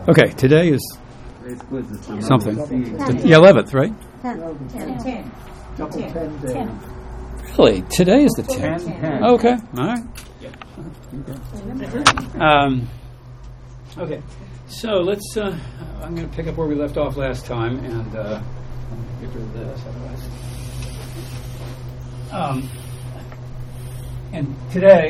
Okay, today is something. The 11th, right? 10. Really? Today is the 10th? Okay, all right. Okay, so let's, I'm going to pick up where we left off last time and get rid of this otherwise. And today,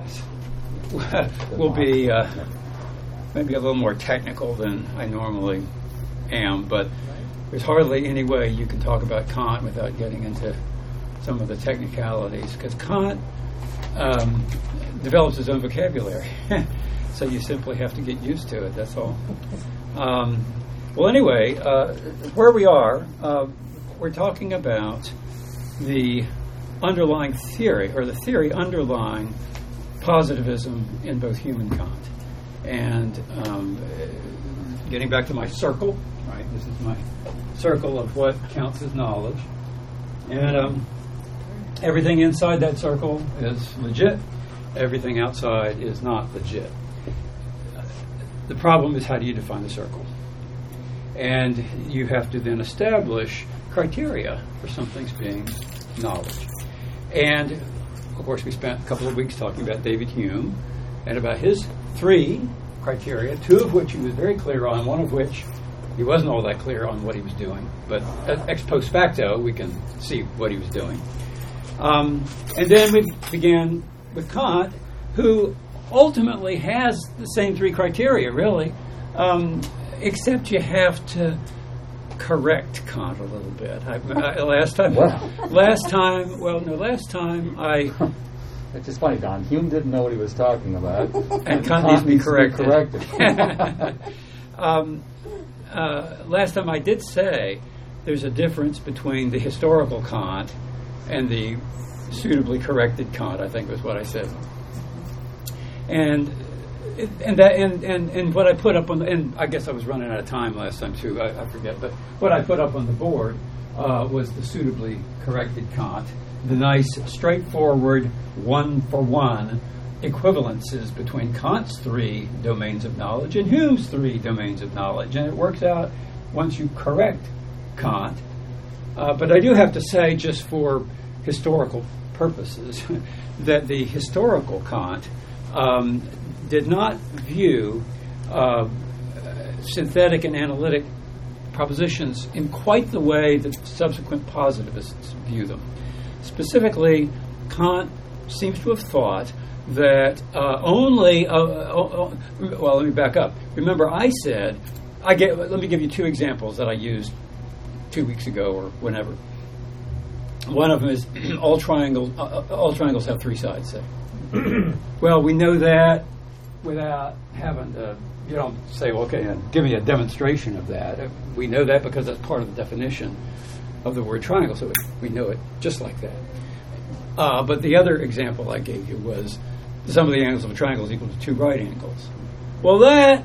will be maybe a little more technical than I normally am, but there's hardly any way you can talk about Kant without getting into some of the technicalities, because Kant develops his own vocabulary. So you simply have to get used to it, that's all. Well, anyway, where we are, we're talking about the underlying theory, or the theory underlying positivism in both Hume and Kant. And getting back to my circle, right? This is my circle of what counts as knowledge. And everything inside that circle is legit. Everything outside is not legit. The problem is, how do you define the circle? And you have to then establish criteria for something's being knowledge. And, of course, we spent a couple of weeks talking about David Hume and about his 3 criteria, 2 of which he was very clear on, one of which he wasn't all that clear on what he was doing. But ex post facto, we can see what he was doing. And then we began with Kant, who ultimately has the same 3 criteria, really, except you have to correct Kant a little bit. Last time I... It's just funny, Don. Hume didn't know what he was talking about. And Kant needs to be corrected. Last time I did say there's a difference between the historical Kant and the suitably corrected Kant, I think was what I said. And what I put up on the, and I guess I was running out of time last time too, I forget, but what I put up on the board was the suitably corrected Kant, the nice, straightforward, one-for-one equivalences between Kant's 3 domains of knowledge and Hume's 3 domains of knowledge. And it works out once you correct Kant. But I do have to say, just for historical purposes, that the historical Kant did not view synthetic and analytic propositions in quite the way that subsequent positivists view them. Specifically, Kant seems to have thought that well, let me back up. Remember, I said, let me give you 2 examples that I used 2 weeks ago or whenever. One of them is all triangles have 3 sides, say. Well, we know that without having to, you don't say, well, okay, give me a demonstration of that. We know that because that's part of the definition of the word triangle, so we know it just like that. But the other example I gave you was the sum of the angles of a triangle is equal to 2 right angles. Well, that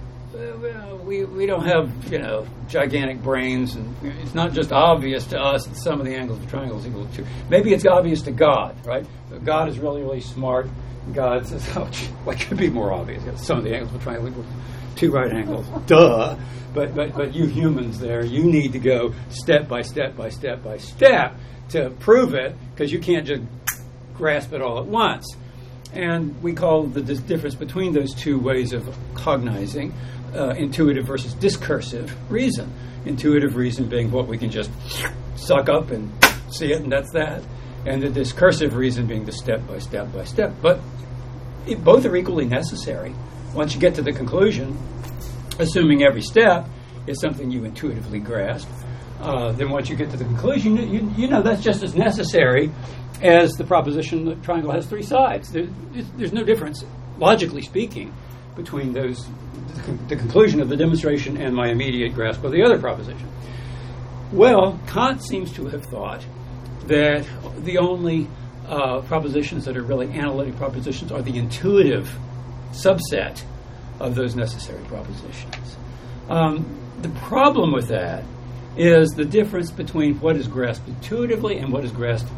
we don't have gigantic brains, and it's not just obvious to us that the sum of the angles of a triangle is equal to 2. Maybe it's obvious to God, right? God is really, really smart. God says, "Oh, what could be more obvious? The sum of the angles of a triangle equals 2 right angles." Duh. But you humans there, you need to go step by step by step by step to prove it, because you can't just grasp it all at once. And we call the difference between those 2 ways of cognizing intuitive versus discursive reason. Intuitive reason being what we can just suck up and see it, and that's that. And the discursive reason being the step by step by step. But both are equally necessary. Once you get to the conclusion, assuming every step is something you intuitively grasp, then once you get to the conclusion, you know that's just as necessary as the proposition that triangle has 3 sides. There's no difference, logically speaking, between those, the conclusion of the demonstration and my immediate grasp of the other proposition. Well, Kant seems to have thought that the only propositions that are really analytic propositions are the intuitive subset of those necessary propositions. The problem with that is the difference between what is grasped intuitively and what is grasped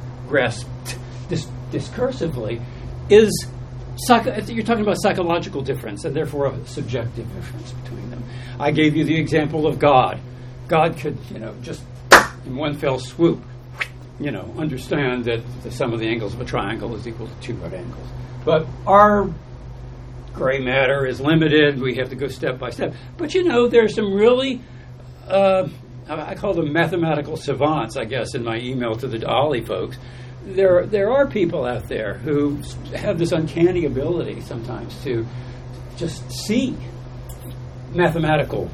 discursively is you're talking about psychological difference, and therefore a subjective difference between them. I gave you the example of God. God could, just in one fell swoop, understand that the sum of the angles of a triangle is equal to 2 right angles. But our gray matter is limited. We have to go step by step. But, there's some really, I call them mathematical savants, I guess, in my email to the Ollie folks. There are people out there who have this uncanny ability sometimes to just see mathematical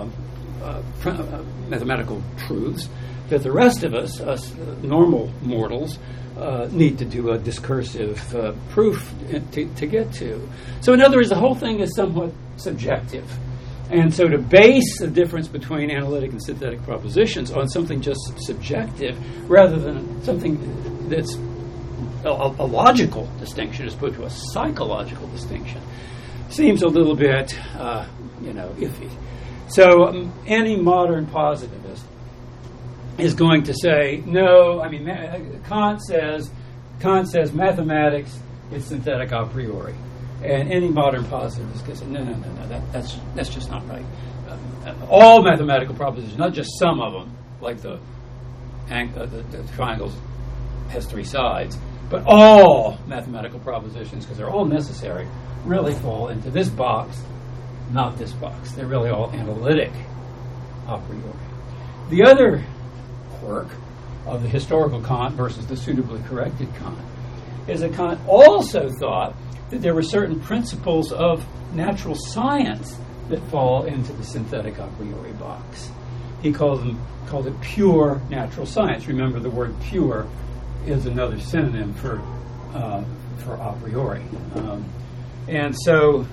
truths that the rest of us normal mortals, need to do a discursive proof to get to. So in other words, the whole thing is somewhat subjective. And so to base the difference between analytic and synthetic propositions on something just subjective rather than something that's a logical distinction as opposed to a psychological distinction seems a little bit, iffy. So any modern positivist is going to say, no, Kant says mathematics is synthetic a priori. And any modern positivist can say, no, that's just not right. All mathematical propositions, not just some of them, like the triangles has 3 sides, but all mathematical propositions, because they're all necessary, really fall into this box, not this box. They're really all analytic a priori. The other quirk of the historical Kant versus the suitably corrected Kant is that Kant also thought that there were certain principles of natural science that fall into the synthetic a priori box. He called it pure natural science. Remember, the word pure is another synonym for a priori. And so,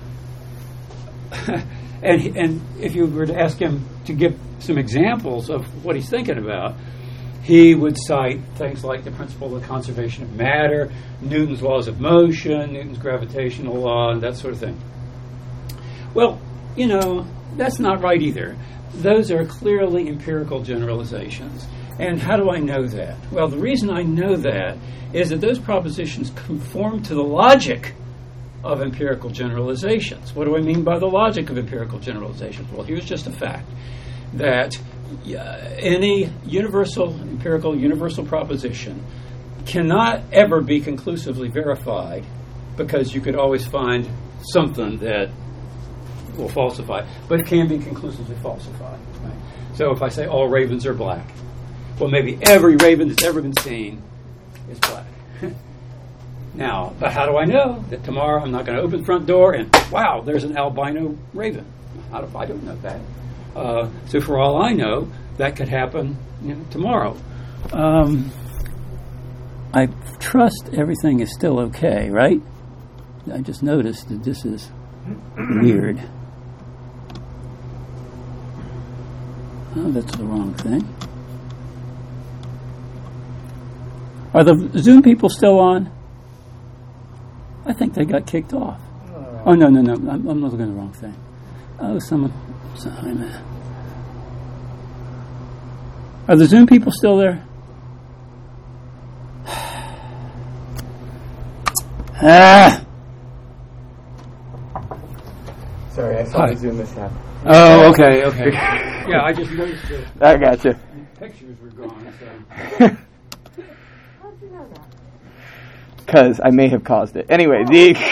and if you were to ask him to give some examples of what he's thinking about, he would cite things like the principle of the conservation of matter, Newton's laws of motion, Newton's gravitational law, and that sort of thing. Well, that's not right either. Those are clearly empirical generalizations. And how do I know that? Well, the reason I know that is that those propositions conform to the logic of empirical generalizations. What do I mean by the logic of empirical generalizations? Well, here's just a fact that any empirical universal proposition cannot ever be conclusively verified, because you could always find something that will falsify, but it can be conclusively falsified. Right? So if I say all ravens are black, well, maybe every raven that's ever been seen is black. Now, but how do I know that tomorrow I'm not going to open the front door and, wow, there's an albino raven? I don't know that. So for all I know, that could happen tomorrow. I trust everything is still okay, right? I just noticed that this is weird. Oh, that's the wrong thing. Are the Zoom people still on? I think they got kicked off. Oh, no. I'm looking at the wrong thing. Oh, someone. Are the Zoom people still there? Sorry, I saw the Zoom mishap. Oh, okay. Yeah, I just noticed that. I got you. Pictures were gone. So. How'd you know that? Because I may have caused it. Anyway,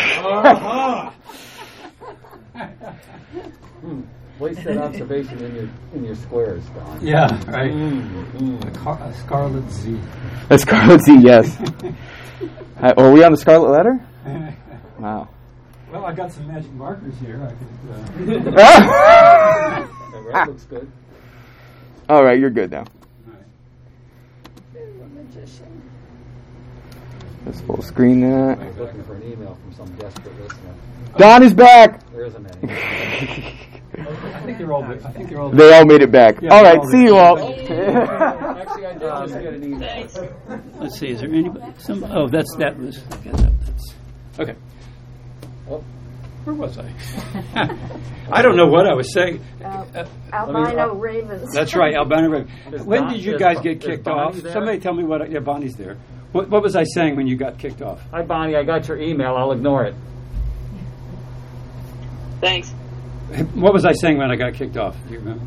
Wasted observation in your squares, Don. Yeah, right. A scarlet Z. A scarlet Z, yes. Are we on the scarlet letter? Wow. Well, I got some magic markers here. I could. The red looks good. All right, you're good now. You're a magician. Let's full screen that. I was looking for an email from some desperate listener. Don is back. There isn't any. I think they're all. They all made it back. Yeah, all right, see you all. Actually, I did just get an email. Let's see. Is there anybody? That was. I guess that's okay. Well, where was I? I don't know what I was saying. Albino ravens. That's right, albino ravens. When did you guys get kicked off? There? Somebody tell me what. Yeah, Bonnie's there. What was I saying when you got kicked off? Hi, Bonnie. I got your email. I'll ignore it. Thanks. what was I saying when I got kicked off? Do you remember?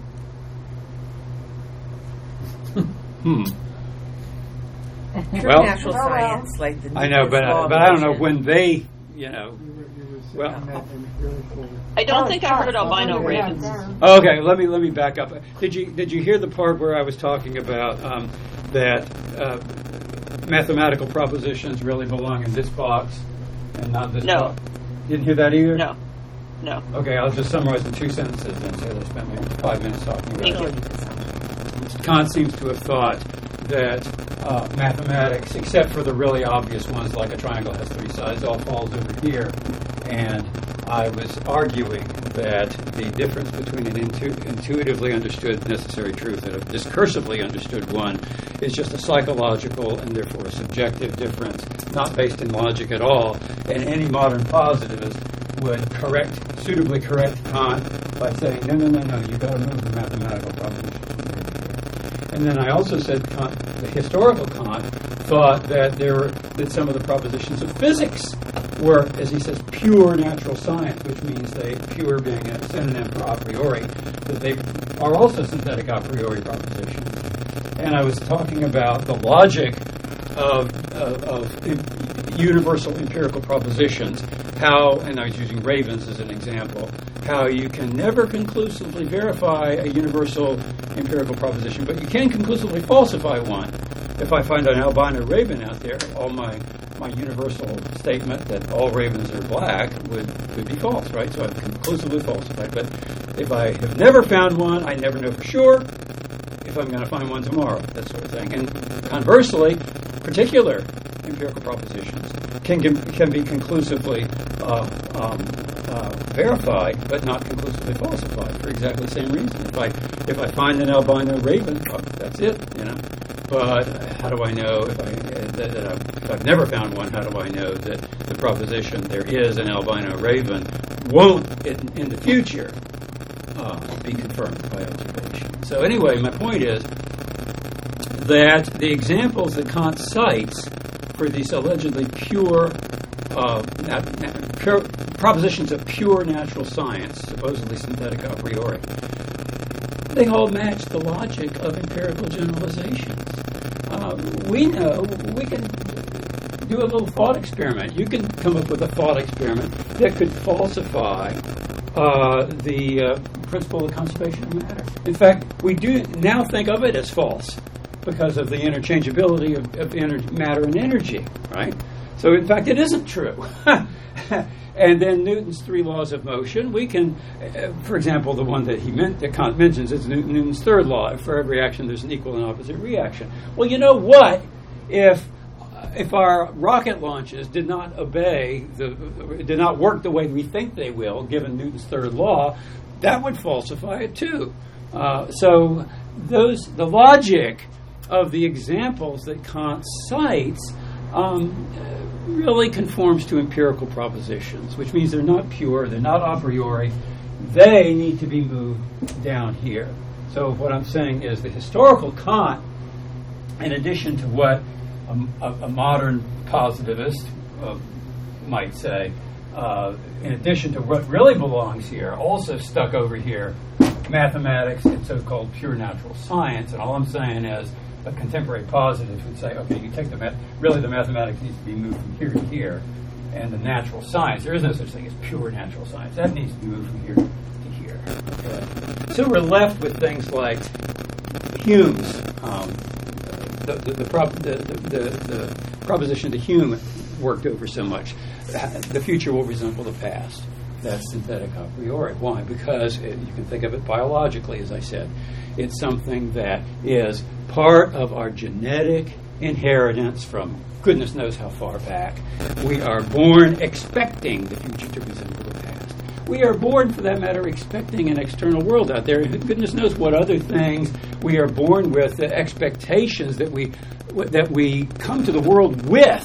True Well, natural science, like the I know, but I don't know when they, well. I don't think I heard albino ravens. Okay, let me back up. Did you hear the part where I was talking about that mathematical propositions really belong in this box and not this box? Didn't hear that either? No. Okay, I'll just summarize the 2 sentences then, so I spent maybe 5 minutes talking about it. Kant seems to have thought that mathematics, except for the really obvious ones like a triangle has 3 sides, all falls over here. And I was arguing that the difference between an intuitively understood necessary truth and a discursively understood one is just a psychological and therefore a subjective difference, not based in logic at all. And any modern positivist would suitably correct Kant by saying, no, you've got to move the mathematical proposition from here to here. And then I also said the historical Kant thought that that some of the propositions of physics were, as he says, pure natural science, which means pure being a synonym for a priori, that they are also synthetic a priori propositions. And I was talking about the logic of universal empirical propositions, and I was using ravens as an example, how you can never conclusively verify a universal empirical proposition, but you can conclusively falsify one. If I find an albino raven out there, all my universal statement that all ravens are black would be false, right? So I've conclusively falsified. But if I have never found one, I never know for sure if I'm going to find one tomorrow, that sort of thing. And conversely, particular empirical propositions can be conclusively verified, but not conclusively falsified for exactly the same reason. If I find an albino raven, well, that's it, But how do I know if I've never found one? How do I know that the proposition there is an albino raven won't in the future be confirmed by observation? So anyway, my point is that the examples that Kant cites for these allegedly pure propositions of pure natural science, supposedly synthetic a priori, they all match the logic of empirical generalizations. We know we can do a little thought experiment. You can come up with a thought experiment that could falsify the principle of conservation of matter. In fact, we do now think of it as false because of the interchangeability of matter and energy, right? So, in fact, it isn't true. And then Newton's 3 laws of motion, we can, for example, the one that Kant mentions is Newton's 3rd law. For every action, there's an equal and opposite reaction. Well, you know what? If our rocket launches did not did not work the way we think they will, given Newton's 3rd law, that would falsify it too. So the logic of the examples that Kant cites really conforms to empirical propositions, which means they're not pure, they're not a priori, they need to be moved down here. So what I'm saying is the historical Kant, in addition to what a modern positivist might say, in addition to what really belongs here, also stuck over here mathematics and so-called pure natural science. And all I'm saying is a contemporary positivist would say, okay, you take the mathematics needs to be moved from here to here, and the natural science, there is no such thing as pure natural science. That needs to be moved from here to here. Okay? So we're left with things like Hume's, the proposition that Hume worked over so much. The future will resemble the past. That's synthetic a priori. Why? Because you can think of it biologically, as I said. It's something that is part of our genetic inheritance from goodness knows how far back. We are born expecting the future to resemble the past. We are born, for that matter, expecting an external world out there. Goodness knows what other things we are born with, the expectations that we come to the world with.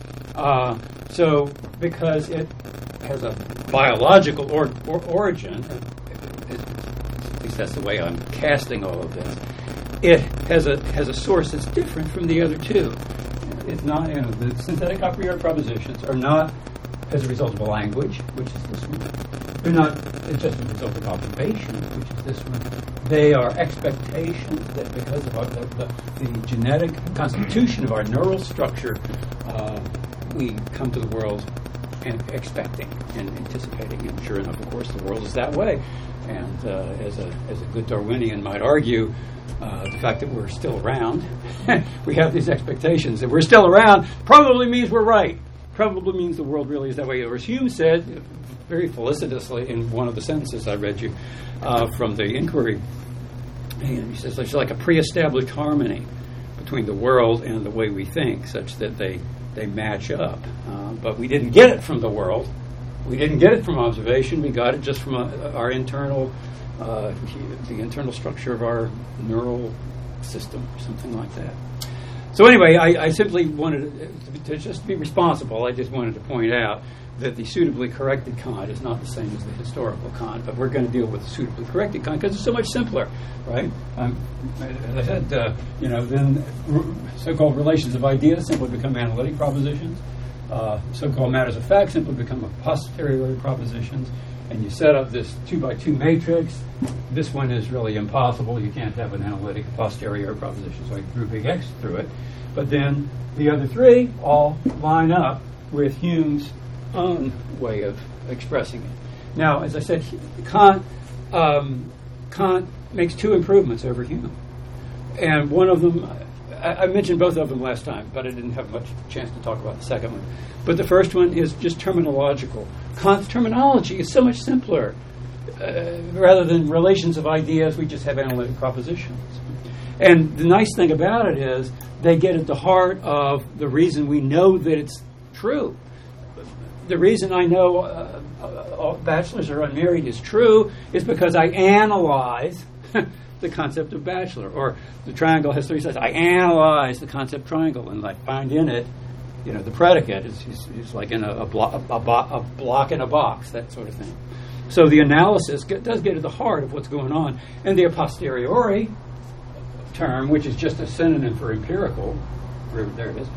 So because it has a biological origin, at least that's the way I'm casting all of this, it has a source that's different from the other two. It's not, the synthetic a priori propositions are not as a result of a language, which is this one. They're not just a result of observation, which is this one. They are expectations that because of the genetic constitution of our neural structure, we come to the world and expecting and anticipating. And sure enough, of course, the world is that way. And as a good Darwinian might argue, the fact that we're still around, we have these expectations that we're still around, probably means we're right. Probably means the world really is that way. Or as Hume said, very felicitously in one of the sentences I read you from the Inquiry, and he says there's like a pre-established harmony between the world and the way we think, such that they match up. But we didn't get it from the world. We didn't get it from observation. We got it just from our internal, the internal structure of our neural system, or something like that. So anyway, I simply wanted to just be responsible. I just wanted to point out that the suitably corrected Kant is not the same as the historical Kant, but we're going to deal with the suitably corrected Kant because it's so much simpler, right? As I said, then so-called relations of ideas simply become analytic propositions. So-called matters of fact simply become a posteriori propositions, and you set up this 2x2 matrix. This one is really impossible. You can't have an analytic posteriori proposition, so I drew big X through it. But then the other three all line up with Hume's own way of expressing it. Now, as I said, Kant makes two improvements over Hume. And one of them, I mentioned both of them last time, but I didn't have much chance to talk about the second one. But the first one is just terminological. Kant's terminology is so much simpler. Rather than relations of ideas, we just have analytic propositions. And the nice thing about it is they get at the heart of the reason we know that it's true. The reason I know bachelors are unmarried is true is because I analyze the concept of bachelor. Or the triangle has three sides. I analyze the concept triangle, and I find in it, the predicate is like in a block in a box, that sort of thing. So the analysis does get at the heart of what's going on. And the a posteriori term, which is just a synonym for empirical, there it is,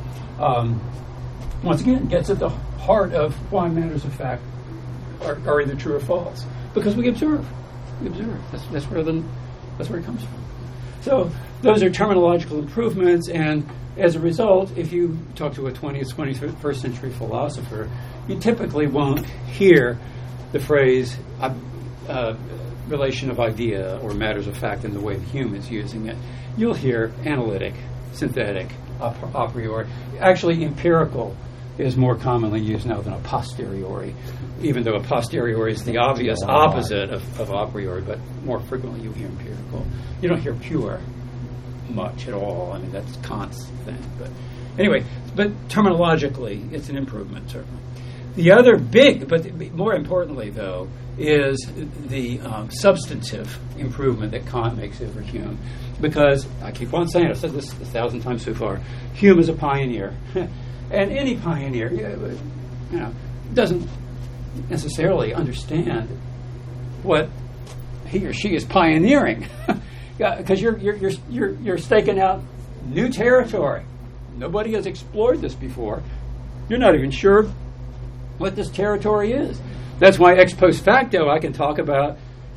once again, gets at the heart of why matters of fact are either true or false. Because we observe. That's where it comes from. So those are terminological improvements, and as a result, if you talk to a 20th, 21st century philosopher, you typically won't hear the phrase relation of idea or matters of fact in the way Hume is using it. You'll hear analytic, synthetic, a priori. Actually, empirical is more commonly used now than a posteriori, even though a posteriori is the obvious opposite of a priori, but more frequently you hear empirical. You don't hear pure much at all. I mean, that's Kant's thing. But anyway, but terminologically, it's an improvement, certainly. The other big, but more importantly, though, is the substantive improvement that Kant makes over Hume. Because, I keep on saying it, I've said this 1,000 times so far, Hume is a pioneer. And any pioneer, doesn't necessarily understand what he or she is pioneering, because you're staking out new territory. Nobody has explored this before. You're not even sure what this territory is. That's why ex post facto I can talk about.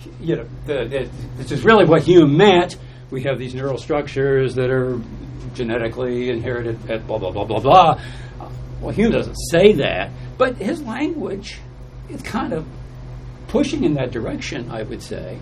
This is really what Hume meant. We have these neural structures that are genetically inherited at blah blah blah blah blah. Well, Hume doesn't say that, but his language is kind of pushing in that direction, I would say.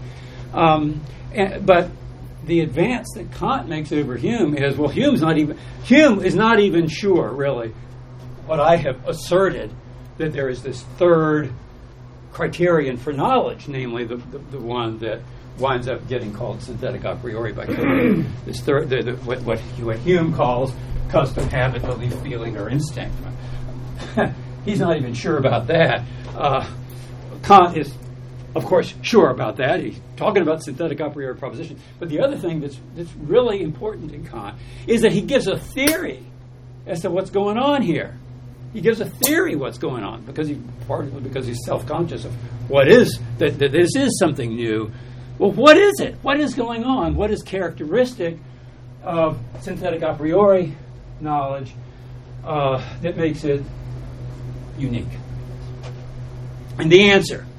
But the advance that Kant makes over Hume is, well, Hume is not even sure, really, what I have asserted, that there is this third criterion for knowledge, namely the one that winds up getting called synthetic a priori by Kant. This third, what Hume calls custom, habit, belief, feeling, or instinct. He's not even sure about that. Kant is, of course, sure about that. He's talking about synthetic a priori proposition. But the other thing that's really important in Kant is that he gives a theory as to what's going on here. He gives a theory what's going on, partly because he's self-conscious of what is, that this is something new. Well, what is it? What is going on? What is characteristic of synthetic a priori knowledge that makes it unique? And the answer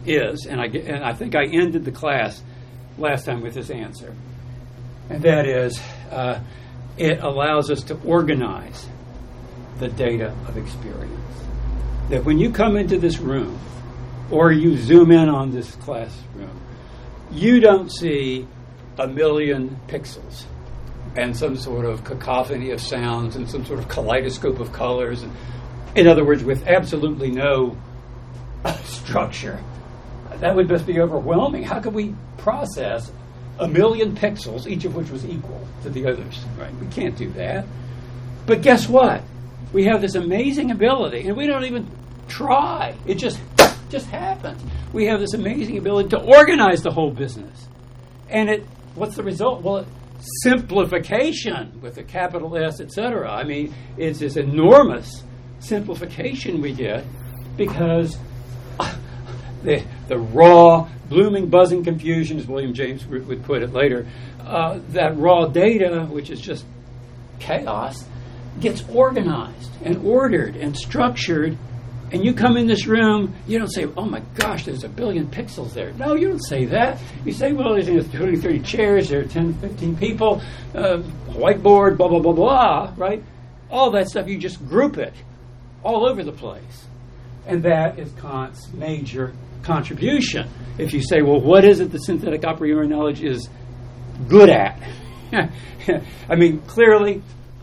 is, and I think I ended the class last time with this answer, and that is it allows us to organize the data of experience. That when you come into this room or you zoom in on this classroom, you don't see a million pixels and some sort of cacophony of sounds and some sort of kaleidoscope of colors. And, in other words, with absolutely no structure. That would just be overwhelming. How could we process a million pixels, each of which was equal to the others? Right? We can't do that. But guess what? We have this amazing ability, and we don't even try. It just happens. We have this amazing ability to organize the whole business. And what's the result? Well, simplification with a capital S, etc. I mean, it's this enormous simplification we get because the raw, blooming, buzzing confusion, as William James would put it later, that raw data, which is just chaos, gets organized and ordered and structured. And you come in this room, you don't say, oh my gosh, there's a billion pixels there. No, you don't say that. You say, well, there's 20, 30 chairs, there are 10, 15 people, whiteboard, blah, blah, blah, blah, right? All that stuff, you just group it all over the place. And that is Kant's major contribution. If you say, well, what is it that synthetic a priori knowledge is good at? I mean, clearly,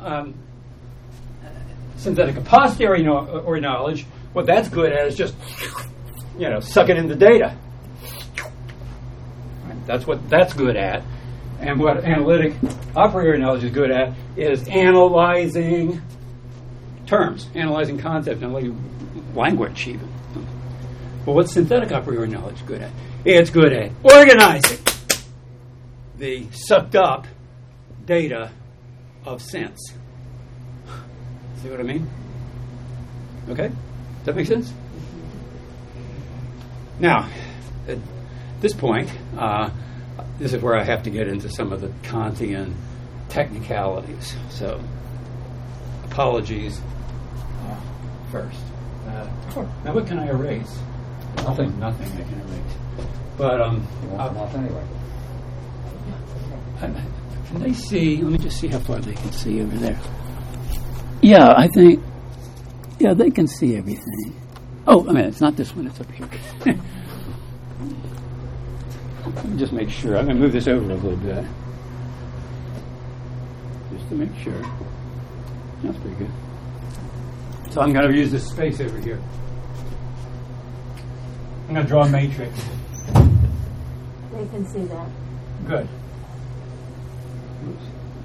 synthetic a posteriori knowledge, what that's good at is just, sucking in the data. Right? That's what that's good at. And what analytic a priori knowledge is good at is analyzing terms, analyzing concepts, analyzing language even. But what's synthetic a priori knowledge good at? It's good at organizing the sucked up data of sense. See what I mean? Okay? Does that make sense? Now, at this point, this is where I have to get into some of the Kantian technicalities. So, apologies first. Now, what can I erase? Nothing I can erase. But, Anyway. can they see? Let me just see how far they can see over there. Yeah, I think. Yeah, they can see everything. Oh, I mean, it's not this one. It's up here. Let me just make sure. I'm going to move this over a little bit. Just to make sure. That's pretty good. So I'm going to use this space over here. I'm going to draw a matrix. They can see that. Good. Oops.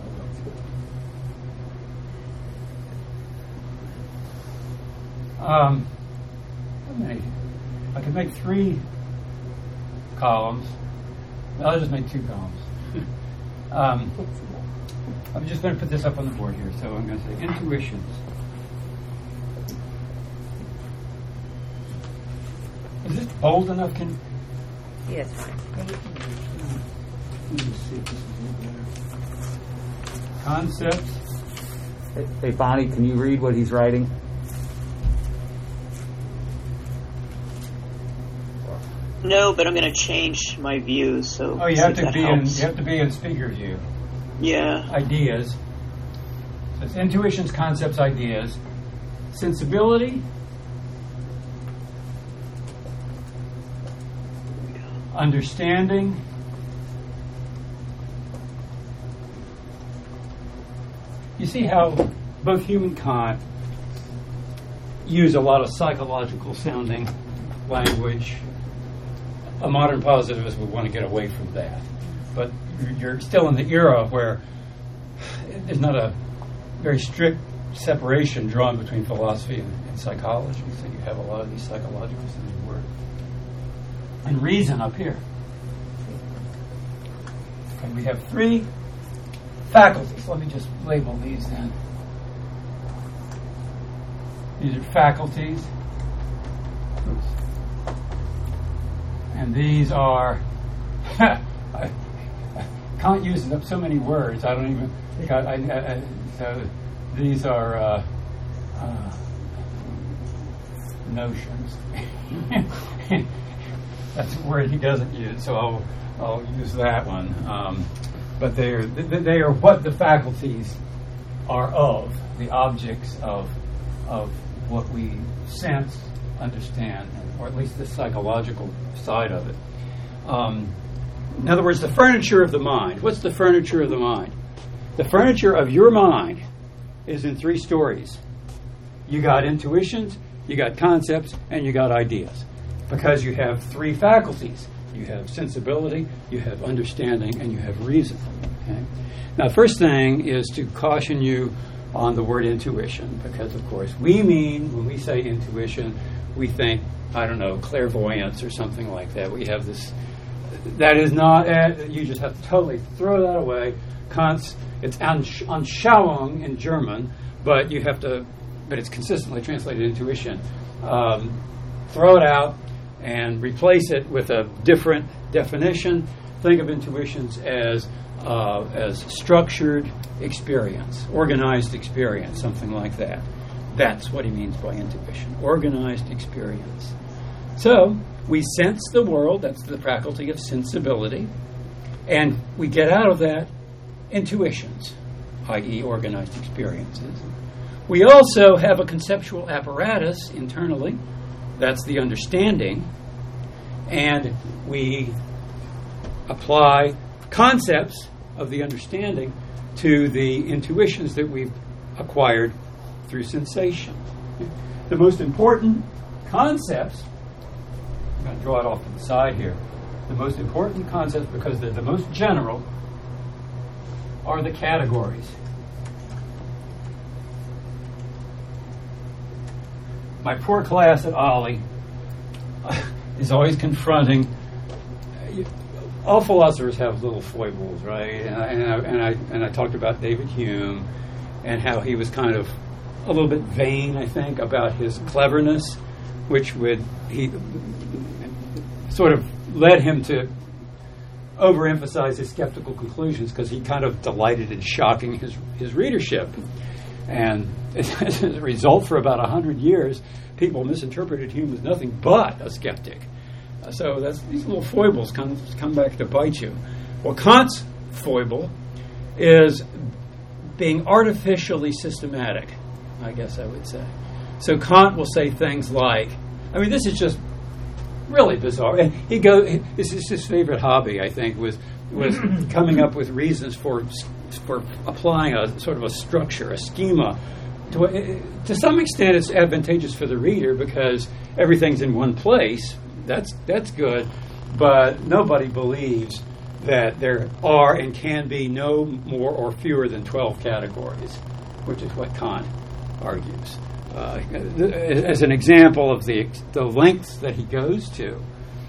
How many? I could make 3 columns. I'll just make 2 columns. I'm just going to put this up on the board here. So I'm going to say intuitions. Is this bold enough? Yes. Let me see if this is a little better. Concepts. Hey, Bonnie, can you read what he's writing? No, but I'm going to change my view. So Oh, you have to be in speaker view. Yeah. Ideas. So it's intuitions, concepts, ideas. Sensibility. Understanding. You see how both Hume and Kant use a lot of psychological sounding language. A modern positivist would want to get away from that. But you're still in the era where there's not a very strict separation drawn between philosophy and psychology. So you have a lot of these psychological sounding words. And reason up here. And we have 3 faculties. Let me just label these then. These are faculties. Oops. And these are, Kant uses up so many words, I don't even, so these are notions. That's a word he doesn't use, so I'll use that one. But they are what the faculties are of, the objects of what we sense, understand, or at least the psychological side of it. In other words, the furniture of the mind. What's the furniture of the mind? The furniture of your mind is in 3 stories. You got intuitions, you got concepts, and you got ideas. Because you have 3 faculties. You have sensibility, you have understanding, and you have reason. Okay? Now, first thing is to caution you on the word intuition, because, of course, when we say intuition, we think, I don't know, clairvoyance or something like that. We have this, that is not, you just have to totally throw that away. It's Anschauung in German, but it's consistently translated intuition. Throw it out and replace it with a different definition. Think of intuitions as structured experience, organized experience, something like that. That's what he means by intuition, organized experience. So we sense the world, that's the faculty of sensibility, and we get out of that intuitions, i.e. organized experiences. We also have a conceptual apparatus internally, that's the understanding, and we apply concepts of the understanding to the intuitions that we've acquired through sensation. The most important concepts, I'm going to draw it off to the side here, the most important concepts, because they're the most general, are the categories. My poor class at Ollie is always confronting. All philosophers have little foibles, right? And I talked about David Hume and how he was kind of a little bit vain, I think, about his cleverness, which he sort of led him to overemphasize his skeptical conclusions because he kind of delighted in shocking his readership. And as a result, for about 100 years, people misinterpreted Hume as nothing but a skeptic. So these little foibles come back to bite you. Well, Kant's foible is being artificially systematic, I guess I would say. So Kant will say things like, this is just really bizarre. And this is his favorite hobby, I think, was coming up with reasons for applying a sort of a structure, a schema. To some extent, it's advantageous for the reader because everything's in one place. That's good, but nobody believes that there are and can be no more or fewer than 12 categories, which is what Kant argues. As an example of the lengths that he goes to,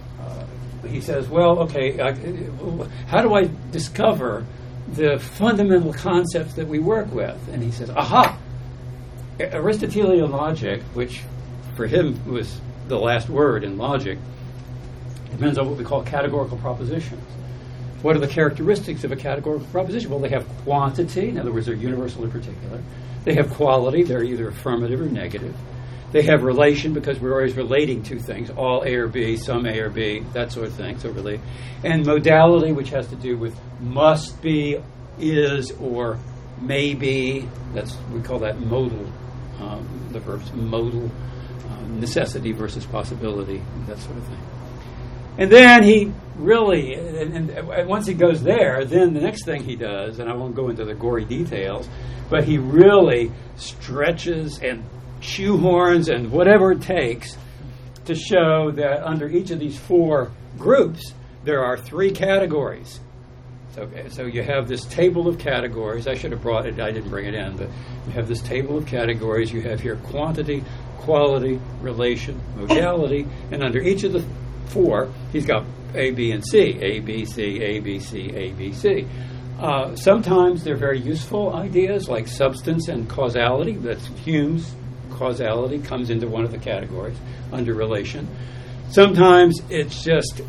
he says, well, okay, how do I discover the fundamental concepts that we work with? And he says, aha! Aristotelian logic, which for him was the last word in logic, depends on what we call categorical propositions. What are the characteristics of a categorical proposition? Well, they have quantity, in other words, they're universal or particular. They have quality, they're either affirmative or negative. They have relation, because we're always relating to things, all A or B, some A or B, that sort of thing, so relate. And modality, which has to do with must be, is, or may be. We call that modal, the verbs modal, necessity versus possibility, that sort of thing. And then he really, and once he goes there, then the next thing he does, and I won't go into the gory details, but he really stretches and shoehorns and whatever it takes to show that under each of these 4 groups, there are 3 categories. So you have this table of categories. I should have brought it. I didn't bring it in, but you have this table of categories. You have here quantity, quality, relation, modality, and under each of the 4, he's got A, B, and C. A, B, C, A, B, C, A, B, C. Sometimes they're very useful ideas like substance and causality. That's Hume's causality comes into one of the categories under relation. Sometimes it's just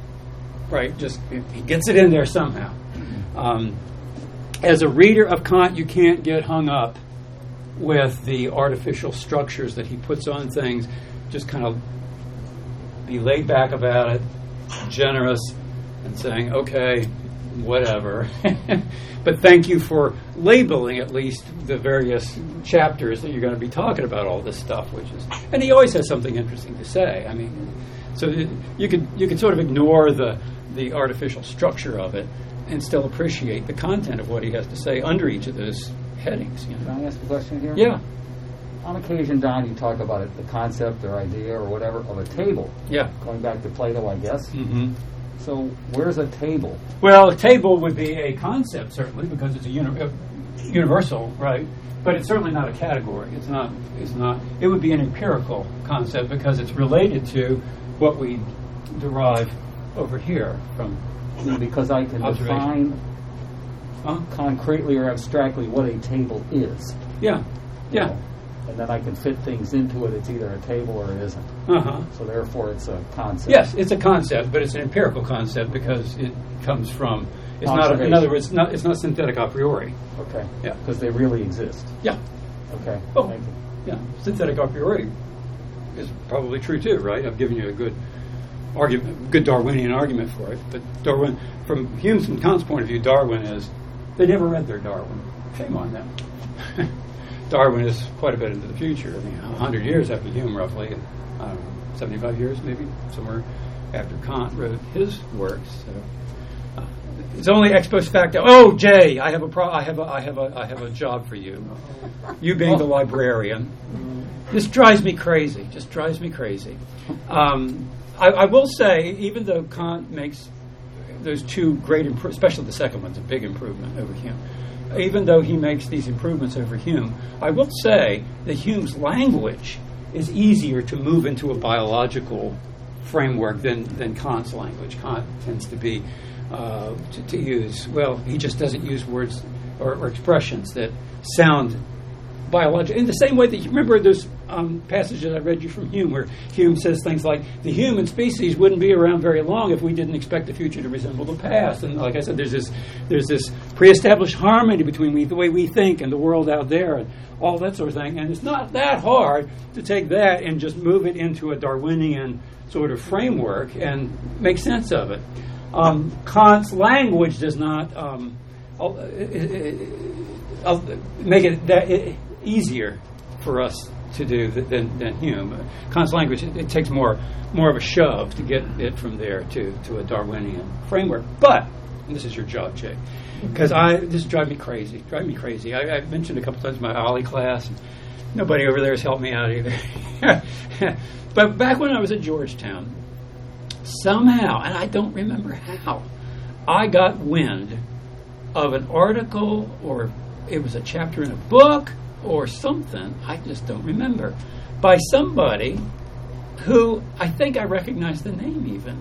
he gets it in there somehow. As a reader of Kant, you can't get hung up with the artificial structures that he puts on things. Just kind of be laid back about it generous and saying, okay, whatever. But thank you for labeling at least the various chapters that you're going to be talking about all this stuff, and he always has something interesting to say. I mean, so you could sort of ignore the artificial structure of it and still appreciate the content of what he has to say under each of those headings. You know? Can I ask a question here? Yeah. On occasion, Don, you talk about it, the concept or idea or whatever of a table. Yeah. Going back to Plato, I guess. Mm-hmm. So where's a table? Well, a table would be a concept, certainly, because it's a universal, right? But it's certainly not a category. It's not. It would be an empirical concept because it's related to what we derive over here from. Because I can define concretely or abstractly what a table is. Yeah. Yeah. know, and then I can fit things into it. It's either a table or it isn't. Uh-huh. So therefore, it's a concept. Yes, it's a concept, but it's an empirical concept because it comes from. It's not. In other words, it's not synthetic a priori. Okay. Yeah. Because they really exist. Yeah. Okay. Oh, Thank you. yeah. Synthetic a priori is probably true too, right? I've given you a good argument, good Darwinian argument for it. But Darwin, from Hume's and Kant's point of view, Darwin is they never read their Darwin. Shame on them. Darwin is quite a bit into the future. I mean, 100 years after Hume, roughly. I don't know, 75 years maybe, somewhere after Kant wrote his works. So, it's only ex post facto. Oh, Jay, I have a job for you. You being the librarian, this drives me crazy. Just drives me crazy. I will say, even though Kant makes those two great improvements, especially the second one's a big improvement over Hume. Even though he makes these improvements over Hume, I will say that Hume's language is easier to move into a biological framework than Kant's language. Kant tends to be to use, well, he just doesn't use words or expressions that sound biological. In the same way that you remember those passages I read you from Hume, where Hume says things like, the human species wouldn't be around very long if we didn't expect the future to resemble the past. And like I said, there's this pre-established harmony between the way we think and the world out there and all that sort of thing. And it's not that hard to take that and just move it into a Darwinian sort of framework and make sense of it. Kant's language does not make it that easier for us to do than Hume. Kant's language, it takes more of a shove to get it from there to a Darwinian framework. But, and this is your job, Jay, because this drives me crazy. I mentioned a couple times my Ollie class. Nobody over there has helped me out either. But back when I was at Georgetown, somehow, and I don't remember how, I got wind of an article, or it was a chapter in a book, or something, I just don't remember, by somebody who I think I recognized the name even.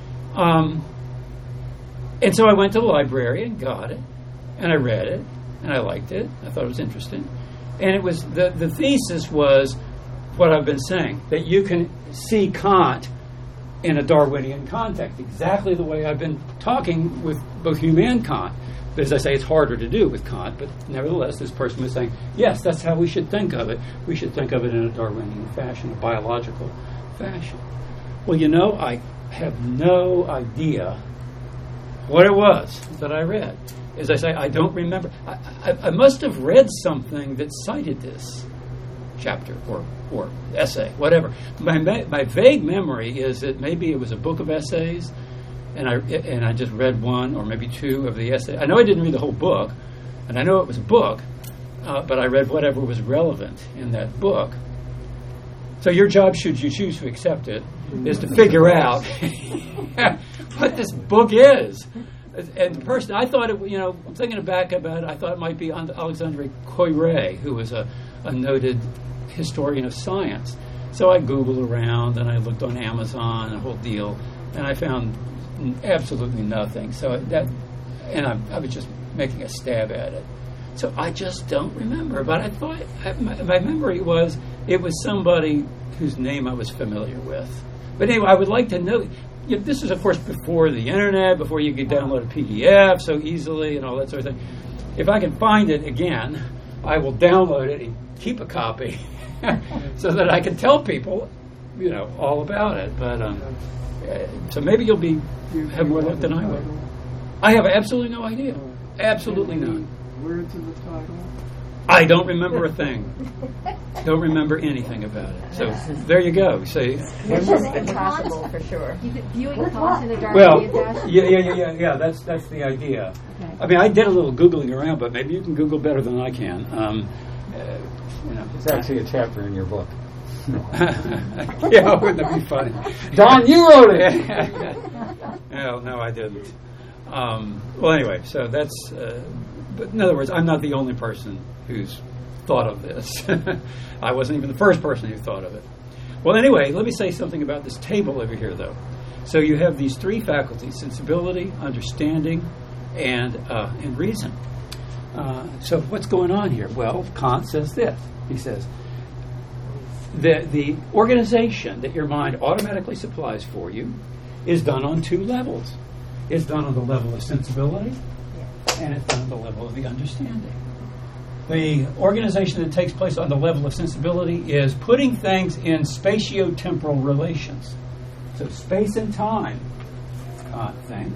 And so I went to the library and got it, and I read it, and I liked it. I thought it was interesting. And it was the thesis was what I've been saying, that you can see Kant in a Darwinian context, exactly the way I've been talking with both Hume and Kant. But as I say, it's harder to do with Kant, but nevertheless, this person was saying, yes, that's how we should think of it. We should think of it in a Darwinian fashion, a biological fashion. Well, I have no idea what it was that I read. As I say, I don't remember. I must have read something that cited this chapter or essay, whatever. My vague memory is that maybe it was a book of essays, and I just read one or maybe two of the essays. I know I didn't read the whole book, and I know it was a book, but I read whatever was relevant in that book. So your job, should you choose to accept it, is to figure out what this book is. And the person, I thought it, I'm thinking back about it, I thought it might be Alexandre Koyré, who was a noted historian of science. So I Googled around and I looked on Amazon, a whole deal, and I found absolutely nothing. So I was just making a stab at it. So I just don't remember. But I thought my memory was it was somebody whose name I was familiar with. But anyway, I would like to know. This is, of course, before the internet, before you could download a PDF so easily and all that sort of thing. If I can find it again, I will download it and keep a copy so that I can tell people, all about it. But So maybe you have more luck than I will. I have absolutely no idea. Absolutely none. Words of the title? I don't remember a thing. Don't remember anything about it. So there you go. See? It's just impossible for sure. Viewing Kant in the Dark Well, Ages. yeah. That's the idea. Okay. I mean, I did a little googling around, but maybe you can Google better than I can. It's actually a chapter in your book. Yeah, wouldn't it be funny? Don, you wrote it. No, I didn't. Well, anyway, so that's. But in other words, I'm not the only person who's thought of this. I wasn't even the first person who thought of it. Well, anyway, let me say something about this table over here, though. So you have these three faculties: sensibility, understanding, and reason. So what's going on here? Well, Kant says this. He says the organization that your mind automatically supplies for you is done on two levels. It's done on the level of sensibility, and it's done on the level of the understanding. The organization that takes place on the level of sensibility is putting things in spatio-temporal relations. So space and time, Kant thinks,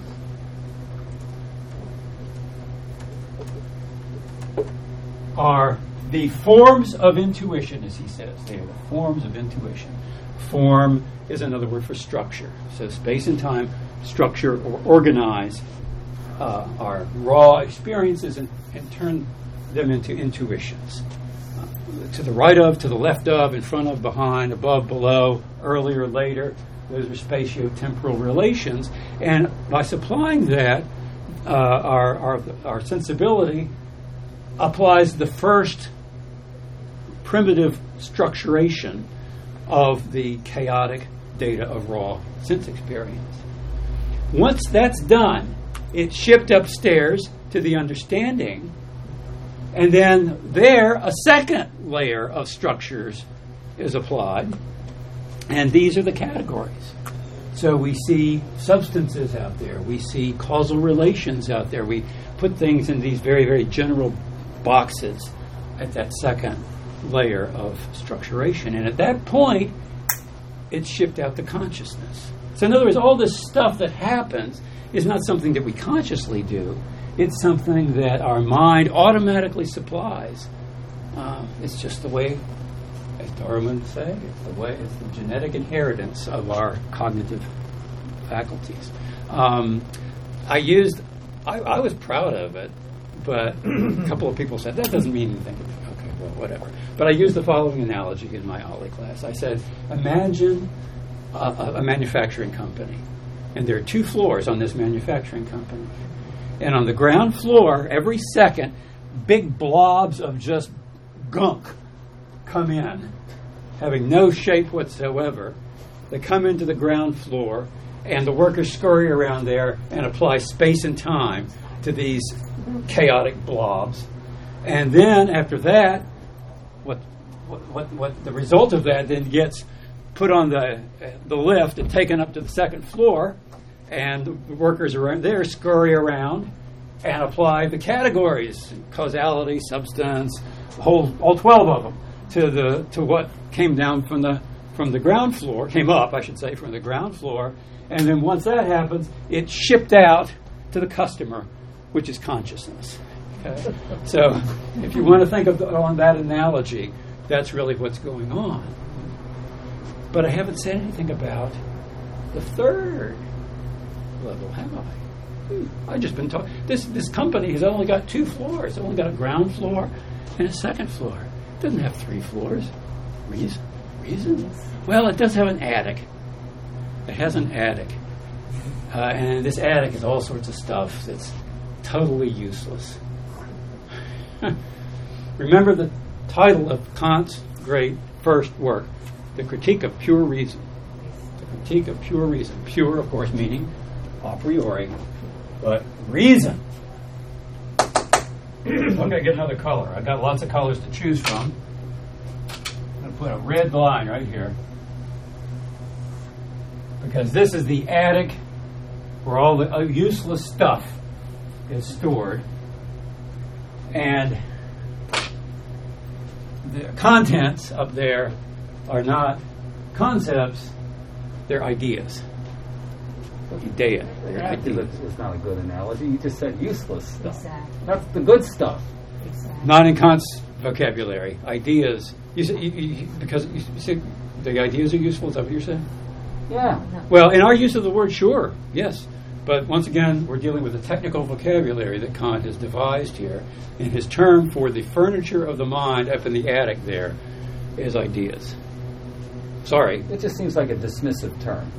are the forms of intuition, as he says. They are the forms of intuition. Form is another word for structure. So space and time structure or organize our raw experiences and turn them into intuitions. To the right of, to the left of, in front of, behind, above, below, earlier, later. Those are spatio-temporal relations. And by supplying that, our sensibility applies the first primitive structuration of the chaotic data of raw sense experience. Once that's done, it's shipped upstairs to the understanding, and then there a second layer of structures is applied, and these are the categories. So we see substances out there, we see causal relations out there, we put things in these very, very general boxes at that second layer of structuration, and at that point it's shipped out to consciousness. So in other words, all this stuff that happens is not something that we consciously do. It's something that our mind automatically supplies. It's just the way, as Darwin would say, it's the genetic inheritance of our cognitive faculties. I was proud of it, but a couple of people said, that doesn't mean anything. Okay, well, whatever. But I used the following analogy in my OLLI class. I said, imagine a manufacturing company, and there are 2 floors on this manufacturing company. And on the ground floor, every second, big blobs of just gunk come in, having no shape whatsoever. They come into the ground floor, and the workers scurry around there and apply space and time to these chaotic blobs. And then after that, what the result of that then gets put on the lift and taken up to the second floor, and the workers around there scurry around and apply the categories: causality, substance, all 12 of them to what came down from the ground floor, came up, I should say, from the ground floor. And then once that happens, it's shipped out to the customer, which is consciousness. Okay? So if you want to think of on that analogy, that's really what's going on. But I haven't said anything about the third level, have I? I've just been talking. This company has only got 2 floors. It's only got a ground floor and a second floor. It doesn't have 3 floors. Reason? Well, it does have an attic. It has an attic. And this attic is all sorts of stuff that's totally useless. Remember the title of Kant's great first work, The Critique of Pure Reason. The Critique of Pure Reason. Pure, of course, meaning a priori, but reason. I'm going to get another color. I've got lots of colors to choose from. I'm going to put a red line right here, because this is the attic where all the useless stuff is stored, and the contents up there are not concepts, they're ideas. Idea. It's not a good analogy. You just said useless stuff. Exactly. That's the good stuff. Not in Kant's vocabulary. Ideas. You see, the ideas are useful. Is that what you're saying? Yeah. Well, in our use of the word, sure, yes. But once again, we're dealing with a technical vocabulary that Kant has devised here. And his term for the furniture of the mind up in the attic there is ideas. Sorry. It just seems like a dismissive term.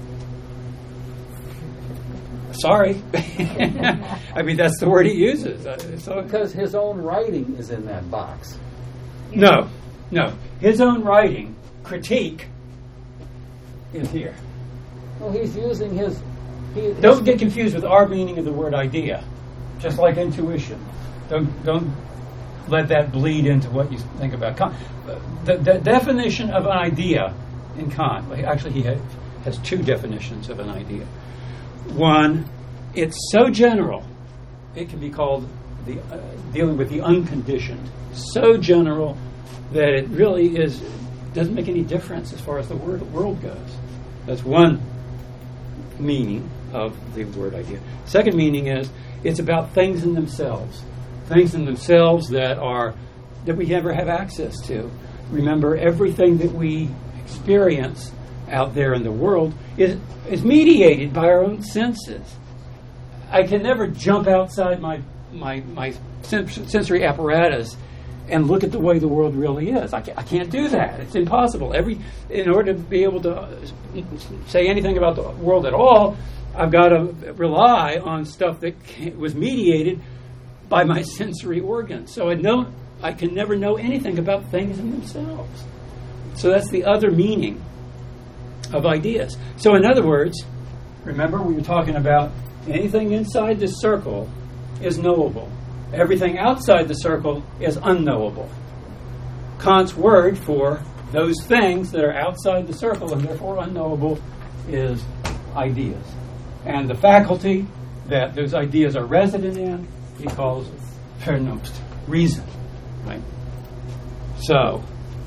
Sorry. I mean, that's the word he uses. So Because his own writing is in that box. No. His own writing, critique, is here. Well, he's using his... Don't get confused with our meaning of the word idea. Just like intuition. Don't let that bleed into what you think about Kant. The definition of an idea in Kant, actually he has two definitions of an idea. One, it's so general, it can be called dealing with the unconditioned. So general that it really doesn't make any difference as far as the world goes. That's one meaning of the word idea. Second meaning is it's about things in themselves. Things in themselves that we never have access to. Remember, everything that we experience out there in the world is mediated by our own senses. I can never jump outside my sensory apparatus and look at the way the world really is. I can't do that. It's impossible. In order to be able to say anything about the world at all, I've got to rely on stuff that was mediated by my sensory organs. So I can never know anything about things in themselves. So that's the other meaning of ideas. So in other words, remember we were talking about anything inside this circle is knowable. Everything outside the circle is unknowable. Kant's word for those things that are outside the circle and therefore unknowable is ideas. And the faculty that those ideas are resident in, he calls Vernunft, reason. Right? So,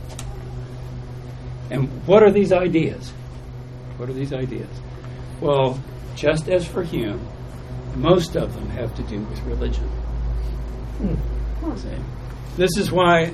and what are these ideas? What are these ideas? Well, just as for Hume, most of them have to do with religion. See? This is why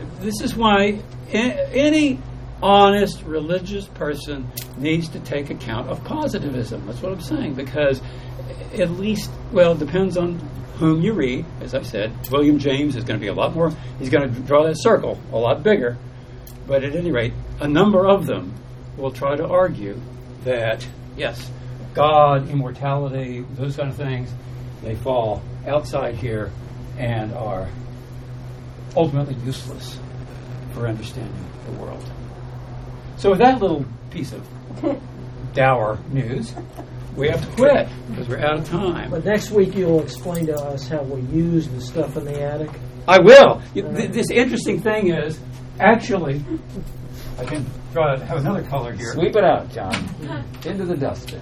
any honest religious person needs to take account of positivism. That's what I'm saying, because at least, well, it depends on whom you read. As I said, William James is going to be a lot more, he's going to draw that circle a lot bigger. But at any rate, a number of them will try to argue that, yes, God, immortality, those kind of things, they fall outside here and are ultimately useless for understanding the world. So with that little piece of dour news, we have to quit because we're out of time. But next week you'll explain to us how we use the stuff in the attic. I will. This interesting thing is, actually, I can have another color here. Sweep it out, John. Into the dustbin.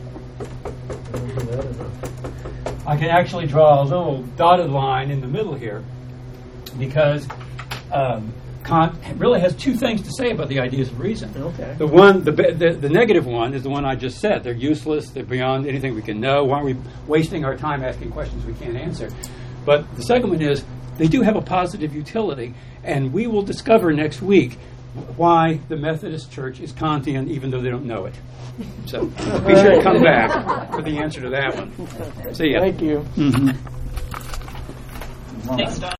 I can actually draw a little dotted line in the middle here because Kant really has two things to say about the ideas of reason. Okay. The negative one is the one I just said. They're useless. They're beyond anything we can know. Why are we wasting our time asking questions we can't answer? But the second one is they do have a positive utility, and we will discover next week why the Methodist Church is Kantian, even though they don't know it. So be sure to come back for the answer to that one. See ya. Thank you. Mm-hmm. Thanks, Don.